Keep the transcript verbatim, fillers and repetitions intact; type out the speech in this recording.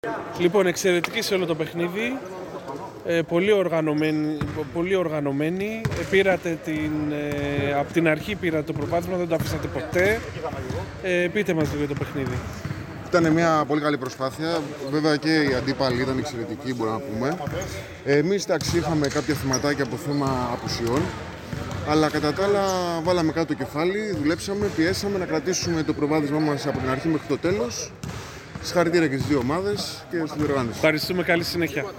Λοιπόν, εξαιρετική σε όλο το παιχνίδι. Ε, πολύ, οργανωμένη, πολύ οργανωμένη. Ε, πήρατε την, ε, από την αρχή πήρατε το προβάδισμα, δεν το αφήσατε ποτέ. Ε, πείτε μας λίγο για το παιχνίδι. Ήταν μια πολύ καλή προσπάθεια. Βέβαια και οι αντίπαλοι ήταν εξαιρετικοί, μπορούμε να πούμε. Εμείς εντάξει, είχαμε κάποια θεματάκια από θέμα απουσιών. Αλλά κατά τα άλλα βάλαμε κάτω το κεφάλι, δουλέψαμε, πιέσαμε να κρατήσουμε το προβάδισμά μας από την αρχή μέχρι το τέλος. Συγχαρητήρια και στις δύο ομάδες και στην διοργάνωση. Ευχαριστούμε, καλή συνέχεια.